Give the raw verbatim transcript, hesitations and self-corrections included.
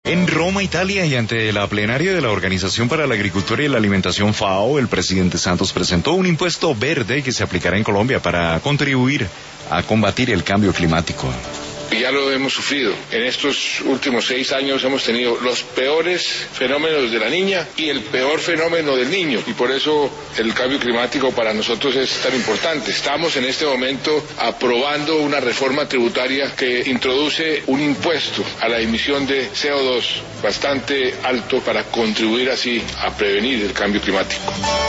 En Roma, Italia, y ante la plenaria de la Organización para la Agricultura y la Alimentación FAO, el presidente Santos presentó un impuesto verde que se aplicará en Colombia para contribuir a combatir el cambio climático. Ya lo hemos sufrido. En estos últimos seis años hemos tenido los peores fenómenos de la niña y el peor fenómeno del niño. Y por eso el cambio climático para nosotros es tan importante. Estamos en este momento aprobando una reforma tributaria que introduce un impuesto a la emisión de C O dos bastante alto para contribuir así a prevenir el cambio climático.